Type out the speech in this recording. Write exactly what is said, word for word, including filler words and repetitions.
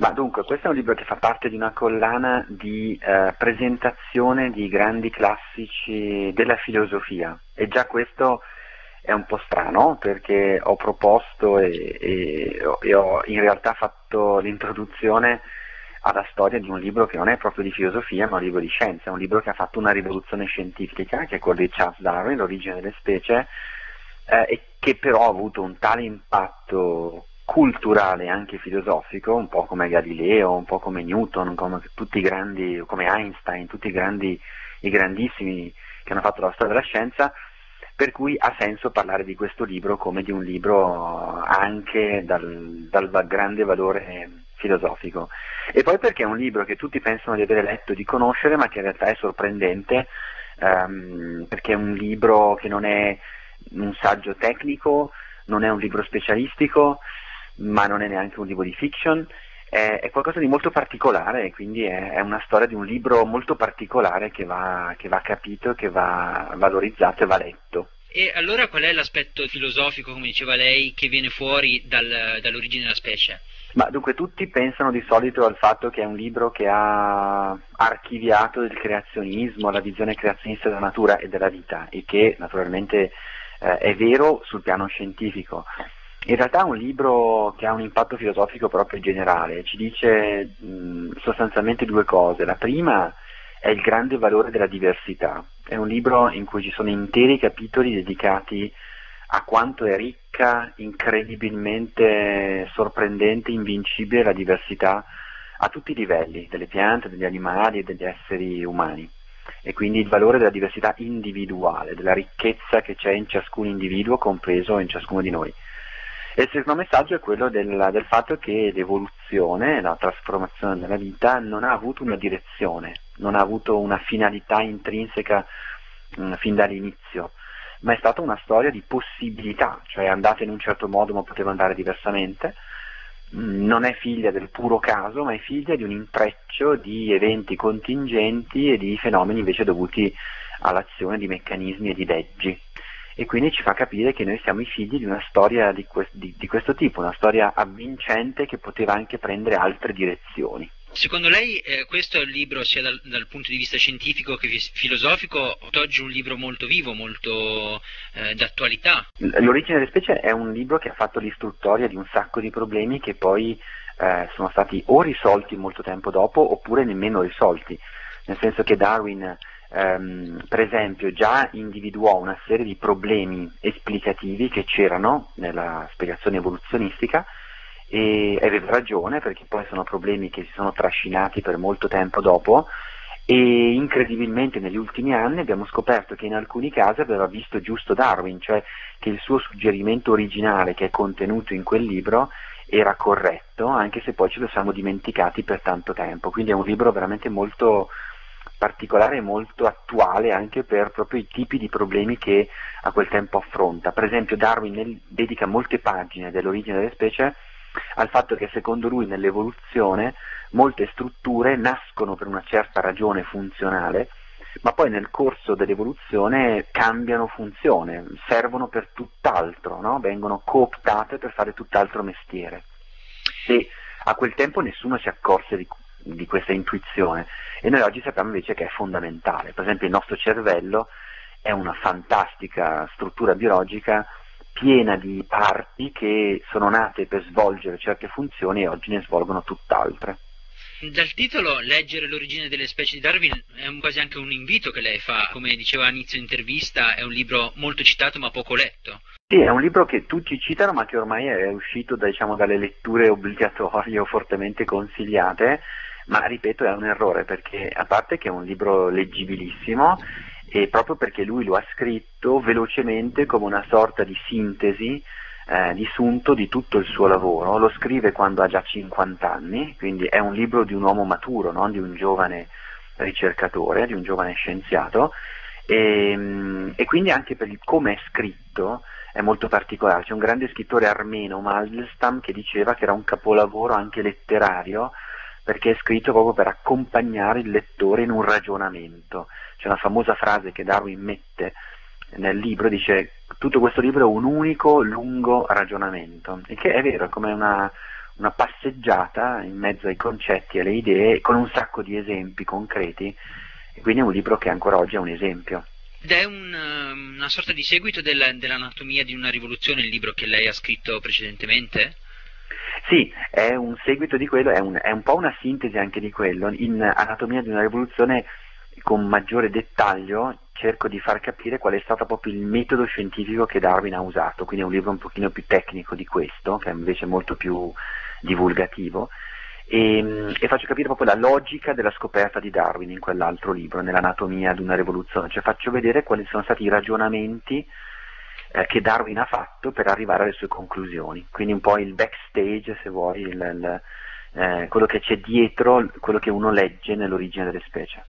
Ma dunque, questo è un libro che fa parte di una collana di eh, presentazione di grandi classici della filosofia, e già questo è un po' strano perché ho proposto e, e, e ho in realtà fatto l'introduzione alla storia di un libro che non è proprio di filosofia ma un libro di scienza, è un libro che ha fatto una rivoluzione scientifica, che è quello di Charles Darwin, L'origine delle specie, eh, e che però ha avuto un tale impatto culturale e anche filosofico, un po' come Galileo, un po' come Newton, come tutti i grandi, come Einstein, tutti i grandi, i grandissimi che hanno fatto la storia della scienza, per cui ha senso parlare di questo libro come di un libro anche dal, dal grande valore filosofico. E poi perché è un libro che tutti pensano di avere letto e di conoscere, ma che in realtà è sorprendente, ehm, perché è un libro che non è un saggio tecnico, non è un libro specialistico, ma non è neanche un libro di fiction, è, è qualcosa di molto particolare, quindi è, è una storia di un libro molto particolare che va, che va capito, che va valorizzato e va letto. E allora qual è l'aspetto filosofico, come diceva lei, che viene fuori dal, dall'origine della specie? Ma dunque tutti pensano di solito al fatto che è un libro che ha archiviato il creazionismo, la visione creazionista della natura e della vita, e che naturalmente eh, è vero sul piano scientifico. In realtà è un libro che ha un impatto filosofico proprio generale, ci dice mh, sostanzialmente due cose. La prima è il grande valore della diversità, è un libro in cui ci sono interi capitoli dedicati a quanto è ricca, incredibilmente sorprendente, invincibile la diversità a tutti i livelli, delle piante, degli animali e degli esseri umani. E quindi il valore della diversità individuale, della ricchezza che c'è in ciascun individuo, compreso in ciascuno di noi. E il secondo messaggio è quello del, del fatto che l'evoluzione, la trasformazione della vita non ha avuto una direzione, non ha avuto una finalità intrinseca mh, fin dall'inizio, ma è stata una storia di possibilità, cioè è andata in un certo modo ma poteva andare diversamente, mh, non è figlia del puro caso, ma è figlia di un intreccio di eventi contingenti e di fenomeni invece dovuti all'azione di meccanismi e di leggi. E quindi ci fa capire che noi siamo i figli di una storia di, que- di, di questo tipo, una storia avvincente che poteva anche prendere altre direzioni. Secondo lei eh, questo è un libro sia dal, dal punto di vista scientifico che fis- filosofico, oggi un libro molto vivo, molto eh, d'attualità? L'origine delle specie è un libro che ha fatto l'istruttoria di un sacco di problemi che poi eh, sono stati o risolti molto tempo dopo oppure nemmeno risolti, nel senso che Darwin ehm, per esempio già individuò una serie di problemi esplicativi che c'erano nella spiegazione evoluzionistica, e aveva ragione perché poi sono problemi che si sono trascinati per molto tempo dopo, e incredibilmente negli ultimi anni abbiamo scoperto che in alcuni casi aveva visto giusto Darwin, cioè che il suo suggerimento originale che è contenuto in quel libro era corretto, anche se poi ce lo siamo dimenticati per tanto tempo. Quindi è un libro veramente molto particolare e molto attuale anche per proprio i tipi di problemi che a quel tempo affronta. Per esempio Darwin nel, dedica molte pagine dell'origine delle specie al fatto che secondo lui nell'evoluzione molte strutture nascono per una certa ragione funzionale, ma poi nel corso dell'evoluzione cambiano funzione, servono per tutt'altro, no? Vengono cooptate per fare tutt'altro mestiere. E a quel tempo nessuno si accorse di, di questa intuizione, e noi oggi sappiamo invece che è fondamentale. Per esempio il nostro cervello è una fantastica struttura biologica piena di parti che sono nate per svolgere certe funzioni e oggi ne svolgono tutt'altre. Dal titolo Leggere l'origine delle specie di Darwin è un, quasi anche un invito che lei fa, come diceva all'inizio intervista, è un libro molto citato ma poco letto. Sì, è un libro che tutti citano ma che ormai è uscito da, diciamo, dalle letture obbligatorie o fortemente consigliate, ma ripeto è un errore perché a parte che è un libro leggibilissimo, e proprio perché lui lo ha scritto velocemente come una sorta di sintesi, eh, di sunto di tutto il suo lavoro, lo scrive quando ha già cinquanta anni, quindi è un libro di un uomo maturo, non di un giovane ricercatore, di un giovane scienziato, e, e quindi anche per il come è scritto è molto particolare. C'è un grande scrittore armeno, Mandelstam, che diceva che era un capolavoro anche letterario perché è scritto proprio per accompagnare il lettore in un ragionamento. C'è una famosa frase che Darwin mette nel libro, dice tutto questo libro è un unico lungo ragionamento, e che è vero, è come una, una passeggiata in mezzo ai concetti e alle idee con un sacco di esempi concreti, e quindi è un libro che ancora oggi è un esempio. Ed è un, una sorta di seguito del, dell'Anatomia di una rivoluzione, il libro che lei ha scritto precedentemente? Sì, è un seguito di quello, è un, è un po' una sintesi anche di quello. In Anatomia di una rivoluzione, con maggiore dettaglio, cerco di far capire qual è stato proprio il metodo scientifico che Darwin ha usato, quindi è un libro un pochino più tecnico di questo, che è invece molto più divulgativo, e, e faccio capire proprio la logica della scoperta di Darwin in quell'altro libro, nell'Anatomia di una rivoluzione, cioè faccio vedere quali sono stati i ragionamenti eh, che Darwin ha fatto per arrivare alle sue conclusioni, quindi un po' il backstage, se vuoi, il, il, eh, quello che c'è dietro, quello che uno legge nell'origine delle specie.